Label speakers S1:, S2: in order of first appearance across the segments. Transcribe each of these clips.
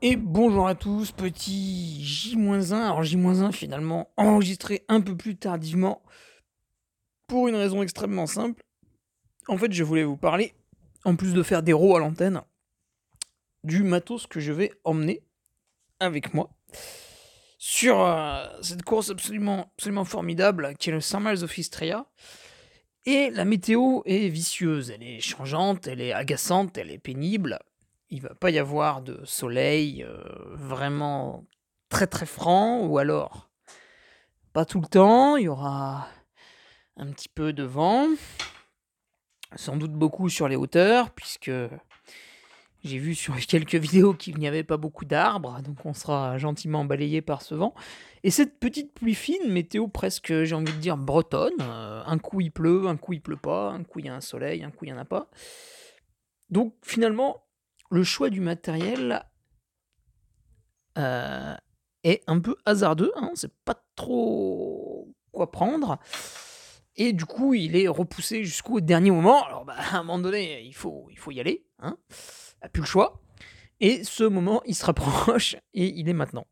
S1: Et bonjour à tous, petit J-1. Alors J-1 finalement enregistré un peu plus tardivement pour une raison extrêmement simple. En fait, je voulais vous parler, en plus de faire des rows à l'antenne, du matos que je vais emmener avec moi sur cette course absolument formidable qui est le 100 miles of Istria. Et la météo est vicieuse, elle est changeante, elle est agaçante, elle est pénible. Il va pas y avoir de soleil vraiment très très franc, ou alors pas tout le temps, il y aura un petit peu de vent, sans doute beaucoup sur les hauteurs, puisque j'ai vu sur quelques vidéos qu'il n'y avait pas beaucoup d'arbres, donc on sera gentiment balayé par ce vent. Et cette petite pluie fine, météo presque, j'ai envie de dire, bretonne, un coup il pleut, un coup il pleut pas, un coup il y a un soleil, un coup il y en a pas. Donc finalement, le choix du matériel est un peu hasardeux, hein, on sait pas trop quoi prendre. Et du coup, il est repoussé jusqu'au dernier moment. Alors, à un moment donné, il faut y aller, hein, a plus le choix. Et ce moment, il se rapproche et il est maintenant.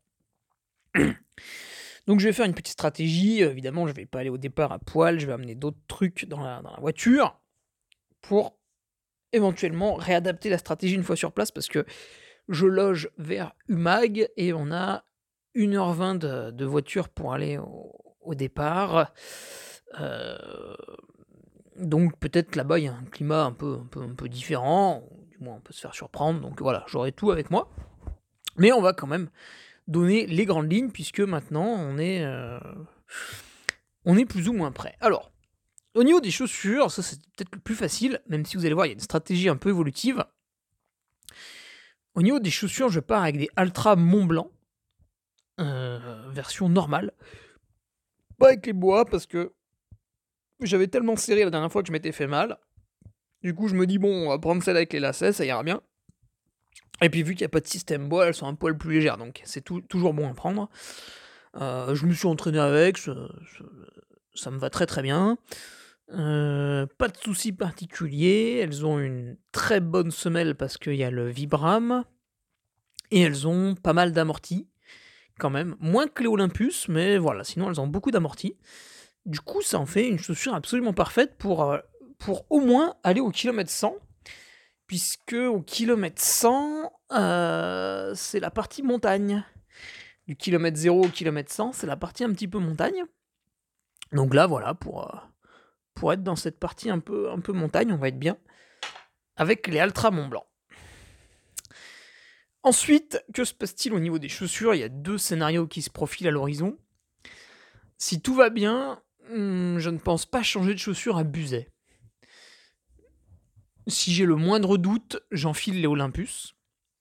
S1: Donc je vais faire une petite stratégie. Évidemment, je vais pas aller au départ à poil, je vais amener d'autres trucs dans la voiture pour éventuellement réadapter la stratégie une fois sur place, parce que je loge vers Umag et on a 1h20 de voiture pour aller au départ. Euh, donc peut-être là-bas il y a un climat un peu différent, ou du moins on peut se faire surprendre. Donc voilà, j'aurai tout avec moi. Mais on va quand même donner les grandes lignes, puisque maintenant on est plus ou moins prêt. Alors, au niveau des chaussures, ça c'est peut-être le plus facile, même si vous allez voir, il y a une stratégie un peu évolutive. Au niveau des chaussures, je pars avec des Altra Mont Blanc, version normale. Pas avec les bois, parce que j'avais tellement serré la dernière fois que je m'étais fait mal. Du coup, je me dis, bon, on va prendre celle avec les lacets, ça ira bien. Et puis, vu qu'il n'y a pas de système bois, elles sont un poil plus légères, donc c'est toujours bon à prendre. Je me suis entraîné avec, ça me va très très bien. Pas de soucis particuliers. Elles ont une très bonne semelle parce qu'il y a le Vibram. Et elles ont pas mal d'amortis, quand même. Moins que les Olympus, mais voilà, sinon elles ont beaucoup d'amortis. Du coup, ça en fait une chaussure absolument parfaite pour au moins aller au kilomètre 100. Puisque au kilomètre 100, c'est la partie montagne. Du kilomètre 0 au kilomètre 100, c'est la partie un petit peu montagne. Donc là, voilà, pour être dans cette partie un peu montagne, on va être bien. Avec les Altra Mont Blanc. Ensuite, que se passe-t-il au niveau des chaussures? Il y a 2 scénarios qui se profilent à l'horizon. Si tout va bien, je ne pense pas changer de chaussures à Buzet. Si j'ai le moindre doute, j'enfile les Olympus.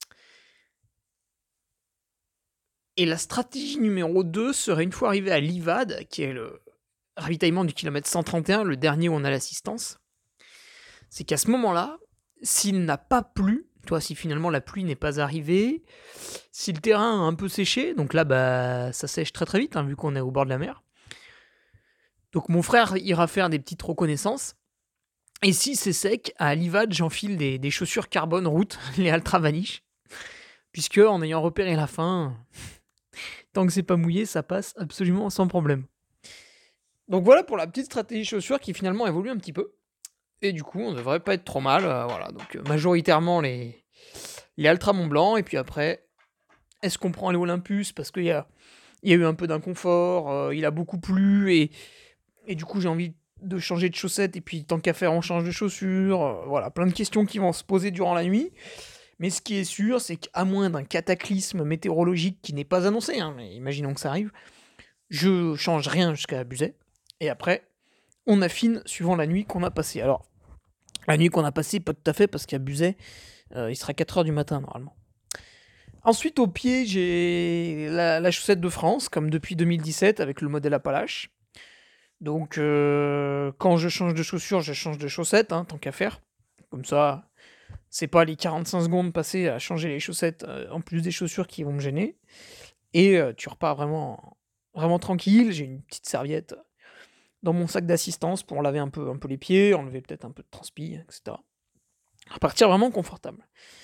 S1: Et la stratégie numéro 2 serait, une fois arrivé à Livad, qui est le ravitaillement du kilomètre 131, le dernier où on a l'assistance, c'est qu'à ce moment-là, s'il n'a pas plu, si finalement la pluie n'est pas arrivée, si le terrain a un peu séché, donc là ça sèche très très vite, vu qu'on est au bord de la mer. Donc mon frère ira faire des petites reconnaissances. Et si c'est sec, à Livad, j'enfile des chaussures carbone route, les Altra Vanish, puisque en ayant repéré la fin, tant que c'est pas mouillé, ça passe absolument sans problème. Donc voilà pour la petite stratégie chaussures qui finalement évolue un petit peu. Et du coup, on devrait pas être trop mal. Voilà, donc majoritairement les Altra Mont Blanc, et puis après, est-ce qu'on prend les Olympus parce qu'il y a eu un peu d'inconfort, il a beaucoup plu, et du coup j'ai envie de changer de chaussettes, et puis tant qu'à faire on change de chaussures, voilà, plein de questions qui vont se poser durant la nuit. Mais ce qui est sûr, c'est qu'à moins d'un cataclysme météorologique qui n'est pas annoncé, mais imaginons que ça arrive, je change rien jusqu'à Buzet, et après, on affine suivant la nuit qu'on a passée. Alors, la nuit qu'on a passée, pas tout à fait, parce qu'à Buzet, il sera 4h du matin normalement. Ensuite, au pied, j'ai la chaussette de France, comme depuis 2017, avec le modèle Appalache. Donc, quand je change de chaussures, je change de chaussettes, tant qu'à faire. Comme ça, c'est pas les 45 secondes passées à changer les chaussettes, en plus des chaussures, qui vont me gêner. Et tu repars vraiment tranquille. J'ai une petite serviette dans mon sac d'assistance pour laver un peu les pieds, enlever peut-être un peu de transpi, etc. Repartir vraiment confortable.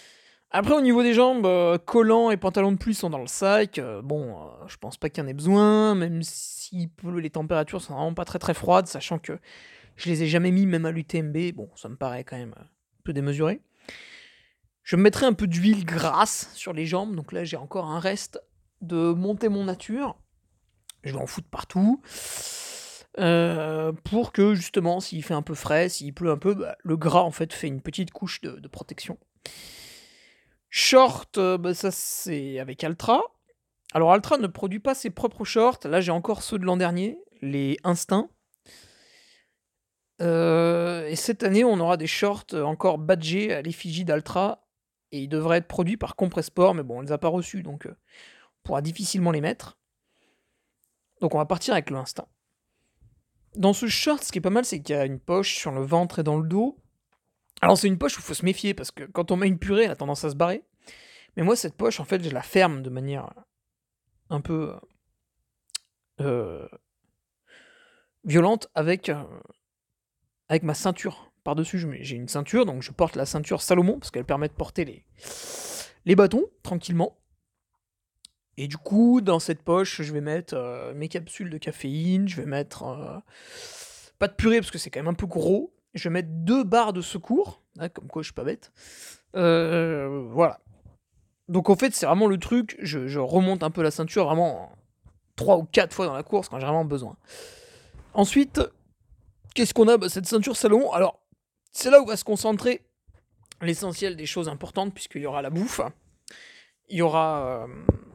S1: Après au niveau des jambes, collants et pantalons de pluie sont dans le sac, bon, je pense pas qu'il y en ait besoin, même s'il pleut, les températures sont vraiment pas très, très froides, sachant que je les ai jamais mis même à l'UTMB, bon, ça me paraît quand même, un peu démesuré. Je me mettrai un peu d'huile grasse sur les jambes, donc là j'ai encore un reste de Monter mon nature. Je vais en foutre partout, pour que justement s'il fait un peu frais, s'il pleut un peu, bah, le gras en fait fait une petite couche de protection. Short, bah, ça c'est avec Altra. Alors Altra ne produit pas ses propres shorts, là j'ai encore ceux de l'an dernier, les Instinct. Et cette année on aura des shorts, encore badgés à l'effigie d'Altra et ils devraient être produits par Compressport, mais bon on les a pas reçus donc, on pourra difficilement les mettre. Donc on va partir avec le Instinct. Dans ce short, ce qui est pas mal, c'est qu'il y a une poche sur le ventre et dans le dos. Alors c'est une poche où il faut se méfier parce que quand on met une purée, elle a tendance à se barrer. Mais moi cette poche en fait je la ferme de manière un peu, heu, violente avec ma ceinture. Par-dessus, j'ai une ceinture, donc je porte la ceinture Salomon, parce qu'elle permet de porter les bâtons tranquillement. Et du coup, dans cette poche, je vais mettre mes capsules de caféine, je vais mettre pas de purée parce que c'est quand même un peu gros. Je vais mettre 2 barres de secours, hein, comme quoi je suis pas bête. Voilà. Donc en fait, c'est vraiment le truc, je remonte un peu la ceinture vraiment 3 ou 4 fois dans la course quand j'ai vraiment besoin. Ensuite, qu'est-ce qu'on a? Bah, cette ceinture Salomon. Alors, c'est là où va se concentrer l'essentiel des choses importantes, puisqu'il y aura la bouffe, il y aura,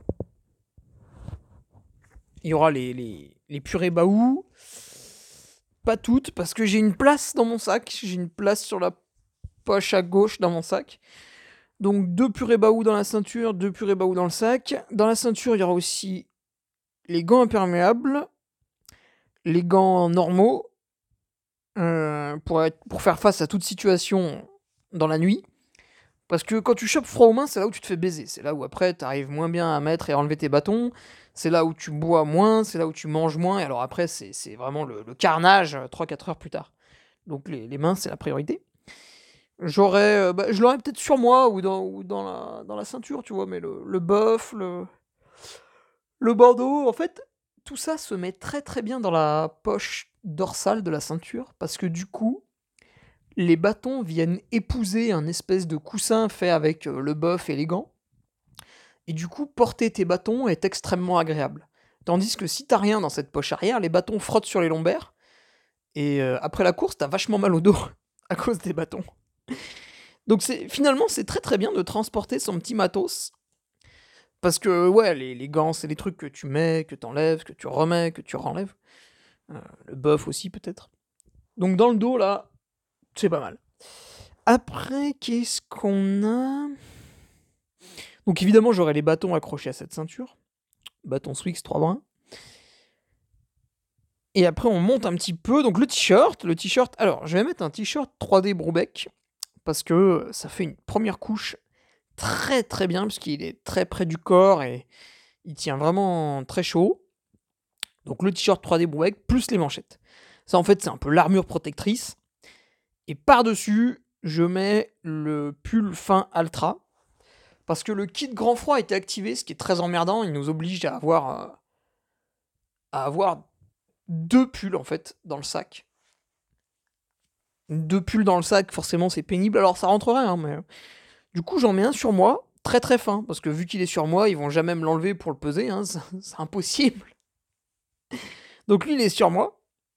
S1: les purées Baou. Pas toutes, parce que j'ai une place dans mon sac, j'ai une place sur la poche à gauche dans mon sac. Donc 2 purées Baou dans la ceinture, 2 purées Baou dans le sac. Dans la ceinture, il y aura aussi les gants imperméables, les gants normaux, pour faire face à toute situation dans la nuit. Parce que quand tu chopes froid aux mains, c'est là où tu te fais baiser. C'est là où après, t'arrives moins bien à mettre et à enlever tes bâtons. C'est là où tu bois moins, c'est là où tu manges moins. Et alors après, c'est vraiment le carnage 3-4 heures plus tard. Donc les mains, c'est la priorité. Je l'aurais peut-être sur moi ou dans la ceinture, tu vois, mais le bœuf, le bandeau, en fait, tout ça se met très très bien dans la poche dorsale de la ceinture, parce que du coup, les bâtons viennent épouser un espèce de coussin fait avec le bœuf et les gants, et du coup, porter tes bâtons est extrêmement agréable. Tandis que si t'as rien dans cette poche arrière, les bâtons frottent sur les lombaires, et après la course, t'as vachement mal au dos à cause des bâtons. Donc finalement, c'est très très bien de transporter son petit matos. Parce que, ouais, les gants, c'est des trucs que tu mets, que t'enlèves, que tu remets, que tu renlèves. Le bœuf aussi, peut-être. Donc dans le dos, là, c'est pas mal. Après, qu'est-ce qu'on a? Donc évidemment, j'aurai les bâtons accrochés à cette ceinture. Bâton Swix 3 brins. Et après, on monte un petit peu. Donc le t-shirt. Alors, je vais mettre un t-shirt 3D Broubec. Parce que ça fait une première couche très très bien, puisqu'il est très près du corps et il tient vraiment très chaud. Donc le t-shirt 3D Broubec plus les manchettes. Ça, en fait, c'est un peu l'armure protectrice. Et par-dessus, je mets le pull fin Altra. Parce que le kit grand froid a été activé, ce qui est très emmerdant. Il nous oblige à avoir 2 pulls, en fait, dans le sac. 2 pulls dans le sac, forcément, c'est pénible. Alors, ça rentrerait, hein, mais... Du coup, j'en mets un sur moi, très très fin. Parce que vu qu'il est sur moi, ils vont jamais me l'enlever pour le peser, hein, c'est impossible. Donc lui, il est sur moi.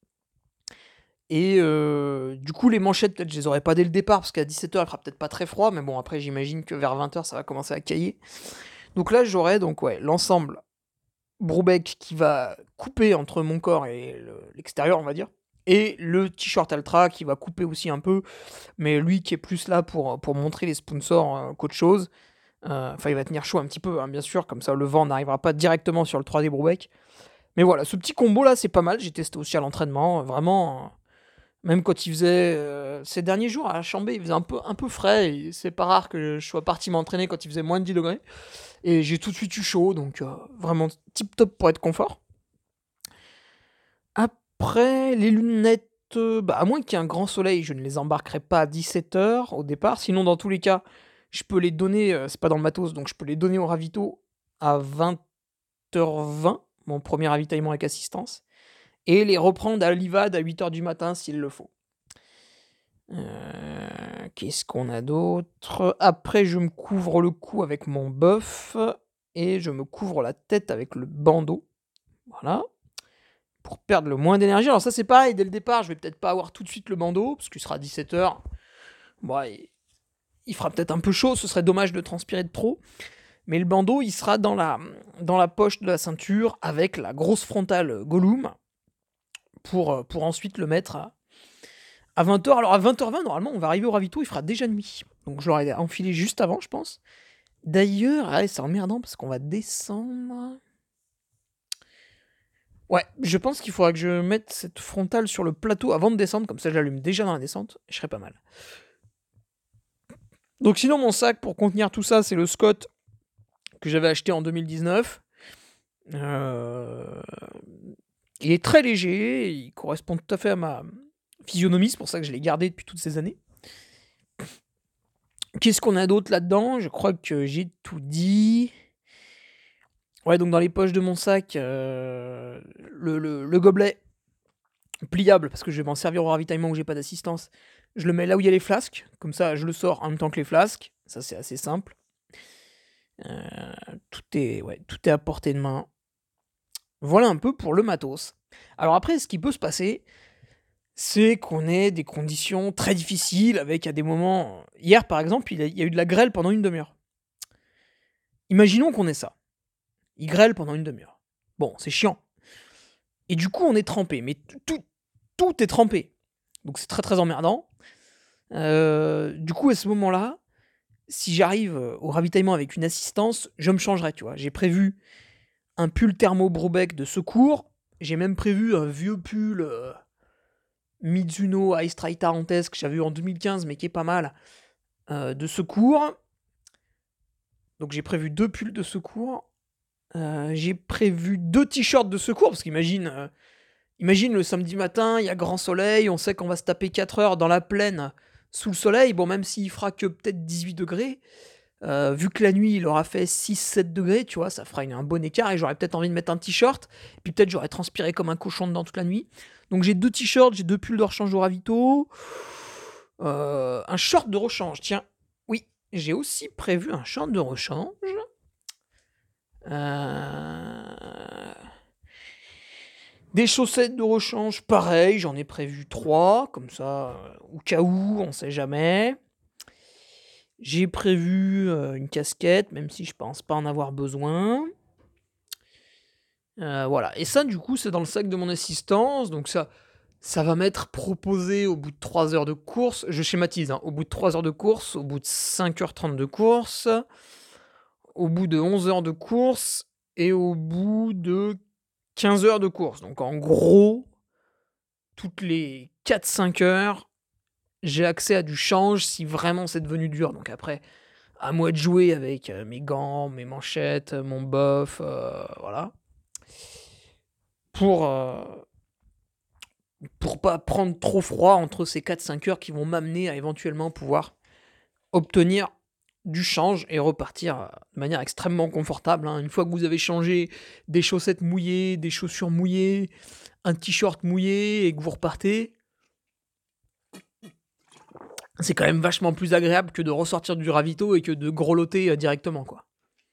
S1: Et du coup, les manchettes, peut-être, je les aurais pas dès le départ, parce qu'à 17h, il fera peut-être pas très froid, mais bon, après, j'imagine que vers 20h, ça va commencer à cailler. Donc là, j'aurai donc, ouais, l'ensemble Broubec qui va couper entre mon corps et l'extérieur, on va dire. Et le t-shirt Altra qui va couper aussi un peu, mais lui qui est plus là pour montrer les sponsors qu'autre chose. Enfin, il va tenir chaud un petit peu, hein, bien sûr, comme ça le vent n'arrivera pas directement sur le 3D Broubec. Mais voilà, ce petit combo là, c'est pas mal. J'ai testé aussi à l'entraînement, vraiment. Même quand il faisait ces derniers jours à Chambé, il faisait un peu frais. Et c'est pas rare que je sois parti m'entraîner quand il faisait moins de 10 degrés. Et j'ai tout de suite eu chaud, donc vraiment tip top pour être confort. Après, les lunettes, à moins qu'il y ait un grand soleil, je ne les embarquerai pas à 17h au départ. Sinon, dans tous les cas, je peux les donner, c'est pas dans le matos, donc je peux les donner au ravito à 20h20, mon premier ravitaillement avec assistance, et les reprendre à l'IVAD à 8h du matin s'il le faut. Qu'est-ce qu'on a d'autre? Après, je me couvre le cou avec mon bœuf et je me couvre la tête avec le bandeau. Voilà. Pour perdre le moins d'énergie. Alors ça, c'est pareil, dès le départ, je vais peut-être pas avoir tout de suite le bandeau, parce qu'il sera 17h. Bon, il fera peut-être un peu chaud, ce serait dommage de transpirer de trop. Mais le bandeau, il sera dans la poche de la ceinture avec la grosse frontale Gollum pour ensuite le mettre à 20h. Alors à 20h20, normalement, on va arriver au ravito, il fera déjà nuit. Donc je l'aurai enfilé juste avant, je pense. D'ailleurs, c'est emmerdant parce qu'on va descendre. Ouais, je pense qu'il faudra que je mette cette frontale sur le plateau avant de descendre, comme ça je l'allume déjà dans la descente, je serais pas mal. Donc sinon, mon sac pour contenir tout ça, c'est le Scott que j'avais acheté en 2019. Il est très léger, il correspond tout à fait à ma physionomie, c'est pour ça que je l'ai gardé depuis toutes ces années. Qu'est-ce qu'on a d'autre là-dedans? Je crois que j'ai tout dit. Ouais, donc dans les poches de mon sac, le gobelet pliable, parce que je vais m'en servir au ravitaillement où j'ai pas d'assistance. Je le mets là où il y a les flasques, comme ça je le sors en même temps que les flasques. Ça c'est assez simple. Tout est à portée de main. Voilà un peu pour le matos. Alors après, ce qui peut se passer, c'est qu'on ait des conditions très difficiles avec à des moments. Hier par exemple, il y a eu de la grêle pendant une demi-heure. Imaginons qu'on ait ça. Il grêle pendant une demi-heure. Bon, c'est chiant. Et du coup, on est trempé. Mais tout est trempé. Donc c'est très très emmerdant. Du coup, à ce moment-là, si j'arrive au ravitaillement avec une assistance, je me changerai, tu vois. J'ai prévu un pull thermo Brobeck de secours. J'ai même prévu un vieux pull Mizuno Ice Tri Tarentes que j'avais eu en 2015, mais qui est pas mal, de secours. Donc j'ai prévu 2 pulls de secours. J'ai prévu 2 t-shirts de secours, parce qu'imagine le samedi matin, il y a grand soleil, on sait qu'on va se taper 4 heures dans la plaine sous le soleil, bon même s'il fera que peut-être 18 degrés, vu que la nuit il aura fait 6-7 degrés, tu vois, ça fera un bon écart, et j'aurais peut-être envie de mettre un t-shirt, puis peut-être j'aurais transpiré comme un cochon dedans toute la nuit. Donc j'ai 2 t-shirts, j'ai 2 pulls de rechange au ravito, un short de rechange, tiens, oui, j'ai aussi prévu un short de rechange. Des chaussettes de rechange, pareil, j'en ai prévu 3, comme ça, au cas où, on sait jamais. J'ai prévu une casquette, même si je pense pas en avoir besoin. Voilà, et ça, du coup, c'est dans le sac de mon assistance, donc ça va m'être proposé au bout de 3 heures de course. Je schématise, hein, au bout de 3 heures de course, au bout de 5h30 de course, au bout de 11 heures de course, et au bout de 15 heures de course. Donc en gros, toutes les 4-5 heures, j'ai accès à du change si vraiment c'est devenu dur. Donc après, à moi de jouer avec mes gants, mes manchettes, mon bof, voilà. Pour pas prendre trop froid entre ces 4-5 heures qui vont m'amener à éventuellement pouvoir obtenir du change et repartir de manière extrêmement confortable. Une fois que vous avez changé des chaussettes mouillées, des chaussures mouillées, un t-shirt mouillé et que vous repartez, c'est quand même vachement plus agréable que de ressortir du ravito et que de grelotter directement, quoi.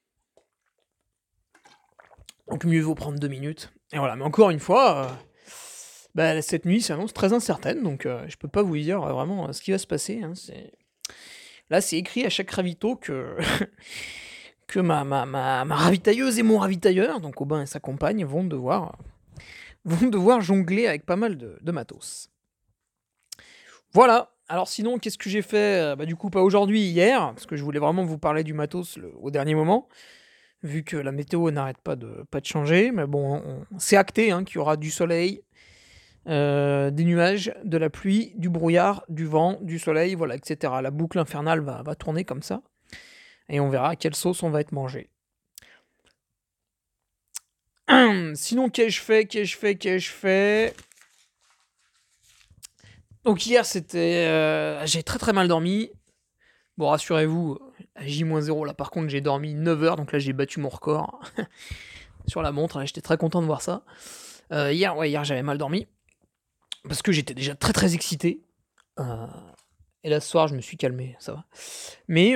S1: Donc mieux vaut prendre 2 minutes. Et voilà, mais encore une fois, cette nuit s'annonce très incertaine, donc je peux pas vous dire vraiment ce qui va se passer. Là, c'est écrit à chaque ravito que que ma ravitailleuse et mon ravitailleur, donc Aubin et sa compagne, vont devoir jongler avec pas mal de matos. Voilà. Alors sinon, qu'est-ce que j'ai fait? Du coup, pas aujourd'hui, hier, parce que je voulais vraiment vous parler du matos au dernier moment, vu que la météo n'arrête pas de changer. Mais bon, c'est acté qu'il y aura du soleil, des nuages, de la pluie, du brouillard, du vent, du soleil, voilà, etc. La boucle infernale va tourner comme ça. Et on verra à quelle sauce on va être mangé. Sinon, qu'ai-je fait? Donc hier, j'ai très très mal dormi. Bon, rassurez-vous, à J-0. Là, par contre, j'ai dormi 9 heures, donc là, j'ai battu mon record sur la montre. Là, j'étais très content de voir ça. Hier, j'avais mal dormi parce que j'étais déjà très très excité. Et là, ce soir, je me suis calmé, ça va. Mais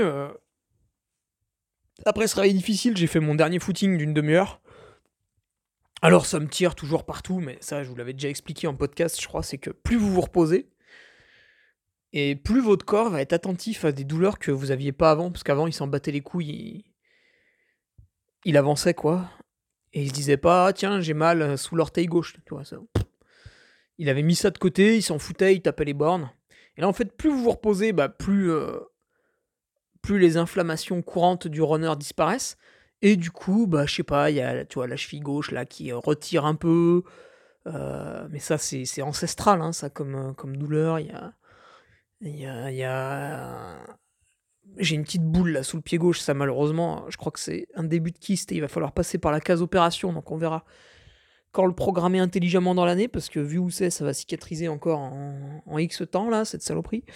S1: après ce réveil difficile, j'ai fait mon dernier footing d'une demi-heure. Alors, ça me tire toujours partout, mais ça, je vous l'avais déjà expliqué en podcast, je crois, c'est que plus vous vous reposez, et plus votre corps va être attentif à des douleurs que vous aviez pas avant, parce qu'avant, il s'en battait les couilles, il avançait, quoi. Et il se disait pas, ah, tiens, j'ai mal sous l'orteil gauche, tu vois, ça. Il avait mis ça de côté, il s'en foutait, il tapait les bornes. Et là, en fait, plus vous vous reposez, plus les inflammations courantes du runner disparaissent. Et du coup, je sais pas, il y a, tu vois, la cheville gauche là qui retire un peu. Mais ça, c'est ancestral, hein, ça, comme douleur. Il y a... J'ai une petite boule là sous le pied gauche, ça malheureusement, je crois que c'est un début de kyste et il va falloir passer par la case opération, donc on verra quand le programmer intelligemment dans l'année, parce que vu où c'est, ça va cicatriser encore en X temps là, cette saloperie.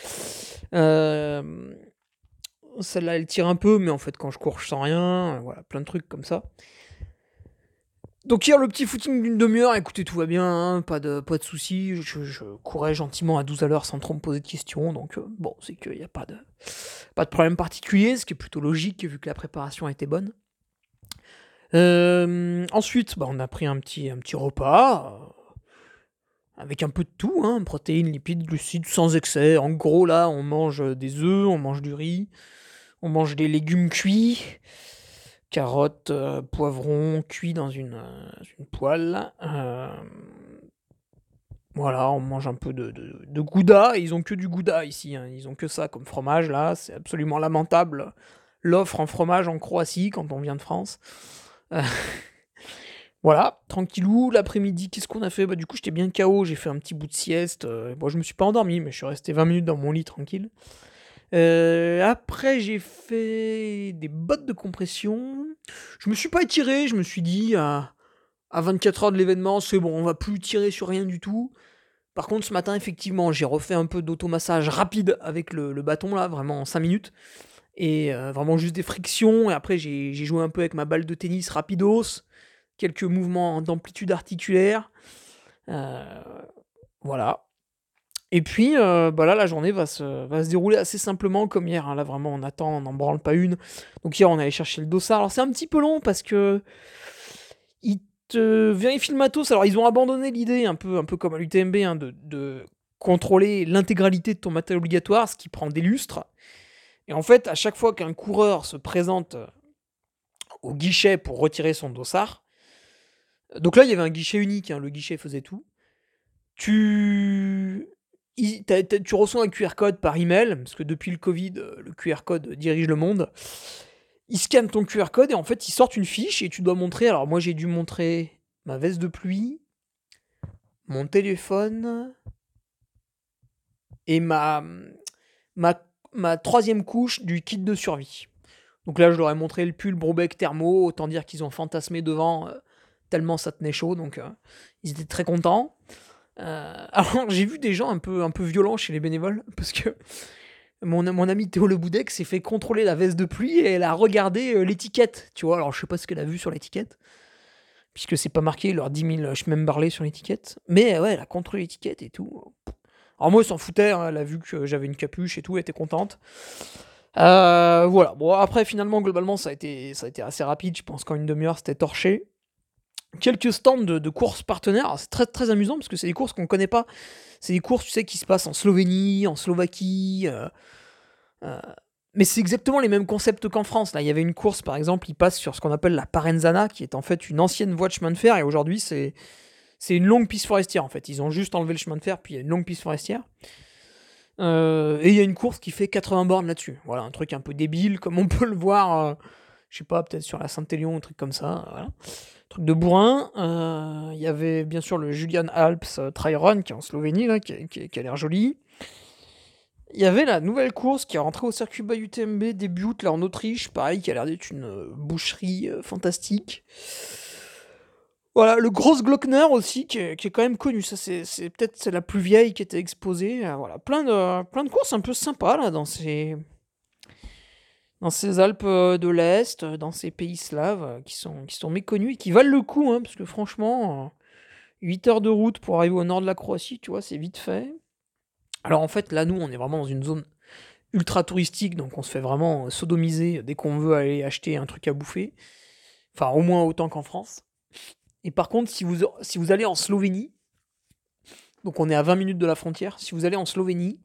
S1: Celle-là, elle tire un peu, mais en fait, quand je cours, je sens rien. Voilà, plein de trucs comme ça. Donc hier, le petit footing d'une demi-heure, écoutez, tout va bien, hein, pas de soucis. Je courais gentiment à 12 à l'heure sans trop me poser de questions. Donc bon, c'est qu'il n'y a pas de problème particulier, ce qui est plutôt logique vu que la préparation était bonne. Ensuite, on a pris un petit repas. Avec un peu de tout, hein, protéines, lipides, glucides, sans excès. En gros, là, on mange des œufs, on mange du riz, on mange des légumes cuits, carottes, poivrons cuits dans une poêle. Voilà, on mange un peu de gouda. Ils ont que du gouda ici, hein. Ils ont que ça comme fromage, là. C'est absolument lamentable. L'offre en fromage en Croatie quand on vient de France. Voilà, tranquillou, l'après-midi, qu'est-ce qu'on a fait? Du coup, j'étais bien KO, j'ai fait un petit bout de sieste. Je me suis pas endormi, mais je suis resté 20 minutes dans mon lit, tranquille. Après, j'ai fait des bottes de compression. Je me suis pas étiré, je me suis dit, à 24 heures de l'événement, c'est bon, on va plus tirer sur rien du tout. Par contre, ce matin, effectivement, j'ai refait un peu d'automassage rapide avec le bâton, là, vraiment en 5 minutes. Et vraiment juste des frictions. Et après, j'ai joué un peu avec ma balle de tennis rapidos. Quelques mouvements d'amplitude articulaire. Voilà. Et puis, là, la journée va se dérouler assez simplement comme hier. Hein. Là, vraiment, on attend, on n'en branle pas une. Donc hier, on est allé chercher le dossard. Alors, c'est un petit peu long parce que ils te vérifient le matos. Alors, ils ont abandonné l'idée, un peu comme à l'UTMB, hein, de contrôler l'intégralité de ton matériel obligatoire, ce qui prend des lustres. Et en fait, à chaque fois qu'un coureur se présente au guichet pour retirer son dossard, donc là, il y avait un guichet unique, hein, le guichet faisait tout. Tu reçois un QR code par email, parce que depuis le Covid, le QR code dirige le monde. Ils scannent ton QR code et en fait, ils sortent une fiche et tu dois montrer. Alors, moi, j'ai dû montrer ma veste de pluie, mon téléphone et ma troisième couche du kit de survie. Donc là, je leur ai montré le pull Brobeck thermo, autant dire qu'ils ont fantasmé devant, tellement ça tenait chaud, donc ils étaient très contents. Alors j'ai vu des gens un peu violents chez les bénévoles, parce que mon ami Théo Le Boudec s'est fait contrôler la veste de pluie et elle a regardé l'étiquette, tu vois. Alors je sais pas ce qu'elle a vu sur l'étiquette, puisque c'est pas marqué leurs 10 000 Schmembarley sur l'étiquette, mais ouais, elle a contrôlé l'étiquette et tout. Alors moi, elle s'en foutait, hein, elle a vu que j'avais une capuche et tout, elle était contente. Voilà, bon après finalement, globalement, ça a été assez rapide, je pense qu'en une demi-heure, c'était torché. Quelques stands de courses partenaires. Alors, c'est très très amusant parce que c'est des courses qu'on connaît pas. C'est des courses, tu sais, qui se passent en Slovénie, en Slovaquie. Mais c'est exactement les mêmes concepts qu'en France. Là, il y avait une course, par exemple, ils passent sur ce qu'on appelle la Parenzana, qui est en fait une ancienne voie de chemin de fer, et aujourd'hui, c'est une longue piste forestière, en fait. Ils ont juste enlevé le chemin de fer, puis il y a une longue piste forestière. Et il y a une course qui fait 80 bornes là-dessus. Voilà, un truc un peu débile, comme on peut le voir, je sais pas, peut-être sur la Saint-Élion, un truc comme ça. Voilà. Truc de bourrin. Il y avait bien sûr le Julian Alps Trail Run qui est en Slovénie, là, qui a l'air joli. Il y avait la nouvelle course qui est rentrée au circuit Bay UTMB début août, là en Autriche, pareil, qui a l'air d'être une boucherie fantastique. Voilà, le Gross Glockner aussi, qui est quand même connu. Ça, c'est peut-être la plus vieille qui était exposée. Voilà, plein de courses un peu sympas là dans ces dans ces Alpes de l'Est, dans ces pays slaves qui sont méconnus et qui valent le coup, hein, parce que franchement, 8 heures de route pour arriver au nord de la Croatie, tu vois, c'est vite fait. Alors en fait, là, nous, on est vraiment dans une zone ultra touristique, donc on se fait vraiment sodomiser dès qu'on veut aller acheter un truc à bouffer. Enfin, au moins autant qu'en France. Et par contre, si vous allez en Slovénie, donc on est à 20 minutes de la frontière, si vous allez en Slovénie,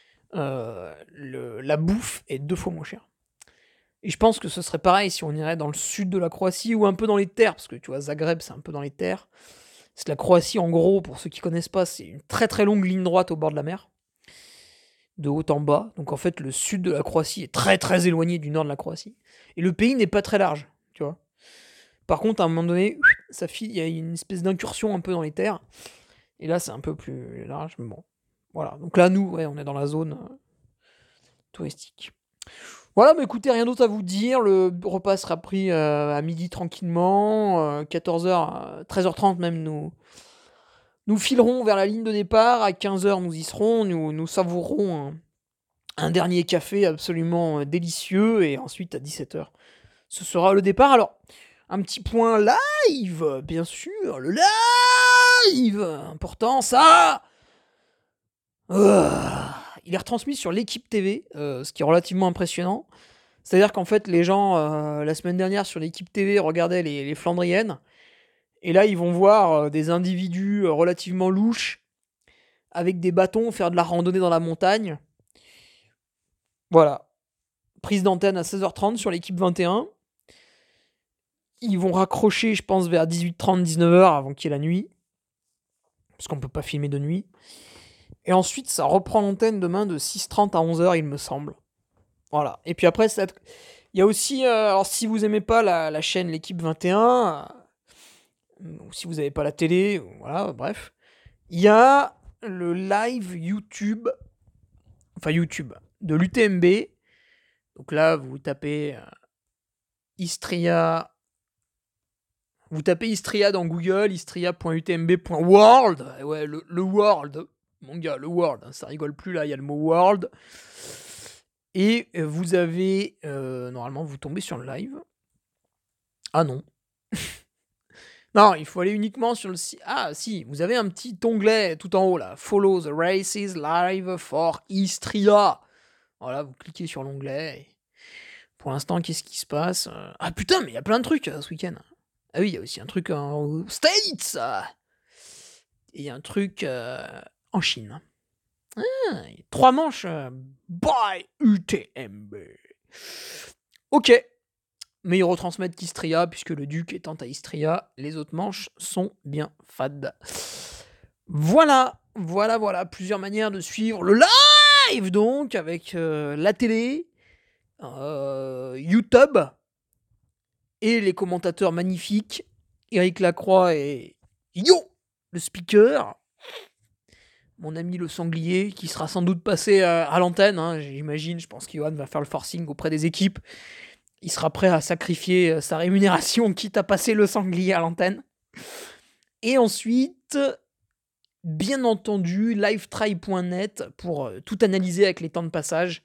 S1: la bouffe est 2 fois moins chère. Et je pense que ce serait pareil si on irait dans le sud de la Croatie ou un peu dans les terres, parce que tu vois, Zagreb, c'est un peu dans les terres. C'est la Croatie, en gros, pour ceux qui connaissent pas, c'est une très très longue ligne droite au bord de la mer, de haut en bas. Donc en fait, le sud de la Croatie est très très éloigné du nord de la Croatie. Et le pays n'est pas très large, tu vois. Par contre, à un moment donné, il y a une espèce d'incursion un peu dans les terres. Et là, c'est un peu plus large, mais bon. Voilà. Donc là, nous, ouais, on est dans la zone touristique. Voilà, mais écoutez, rien d'autre à vous dire. Le repas sera pris à midi tranquillement. 14h, 13h30 même, nous filerons vers la ligne de départ. À 15h, nous y serons. Nous savourerons un dernier café absolument délicieux. Et ensuite, à 17h, ce sera le départ. Alors, un petit point live, bien sûr. Le live, important, ça. Il est retransmis sur l'équipe TV, ce qui est relativement impressionnant. C'est-à-dire qu'en fait, les gens, la semaine dernière, sur l'équipe TV, regardaient les Flandriennes. Et là, ils vont voir des individus relativement louches, avec des bâtons, faire de la randonnée dans la montagne. Voilà. Prise d'antenne à 16h30 sur l'équipe 21. Ils vont raccrocher, je pense, vers 18h30, 19h, avant qu'il y ait la nuit. Parce qu'on peut pas filmer de nuit. Et ensuite, ça reprend l'antenne demain de 6h30 à 11h, il me semble. Voilà. Et puis après, il y a aussi, alors si vous aimez pas la chaîne L'équipe 21, ou si vous n'avez pas la télé, voilà, bref, il y a le live YouTube, enfin YouTube, de l'UTMB. Donc là, vous tapez Istria, vous tapez Istria dans Google, istria.utmb.world, ouais, le world, mon gars, le world, hein, ça rigole plus là, il y a le mot world. Et vous avez, normalement, vous tombez sur le live. Ah non. Non, il faut aller uniquement sur le site. Ah si, vous avez un petit onglet tout en haut là. Follow the races live for Istria. Voilà, vous cliquez sur l'onglet. Et pour l'instant, qu'est-ce qui se passe? Ah putain, mais il y a plein de trucs ce week-end. Ah oui, il y a aussi un truc aux States. Et il y a un truc en Chine. Ah, 3 manches by UTMB. Ok. Mais ils retransmettent qu'Istria, puisque le duc étant à Istria, les autres manches sont bien fades. Voilà, plusieurs manières de suivre le live, donc, avec la télé, YouTube, et les commentateurs magnifiques, Éric Lacroix et Yo, le speaker, mon ami le sanglier, qui sera sans doute passé à l'antenne, hein, j'imagine, je pense qu'Yohan va faire le forcing auprès des équipes. Il sera prêt à sacrifier sa rémunération, quitte à passer le sanglier à l'antenne. Et ensuite, bien entendu, livetry.net pour tout analyser avec les temps de passage,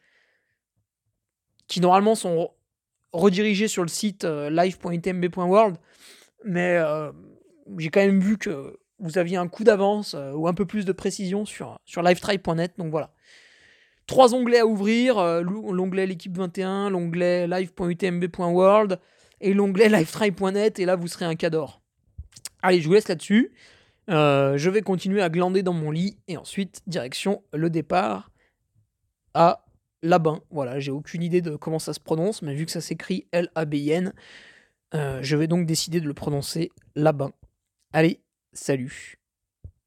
S1: qui normalement sont redirigés sur le site live.utmb.world. Mais j'ai quand même vu que vous aviez un coup d'avance ou un peu plus de précision sur livetry.net. Donc voilà. 3 onglets à ouvrir, l'onglet l'équipe 21, l'onglet live.utmb.world et l'onglet livetry.net, et là vous serez un cador. Allez, je vous laisse là-dessus. Je vais continuer à glander dans mon lit et ensuite direction le départ à Labin. Voilà, j'ai aucune idée de comment ça se prononce, mais vu que ça s'écrit L-A-B-I-N, je vais donc décider de le prononcer Labin. Allez, salut.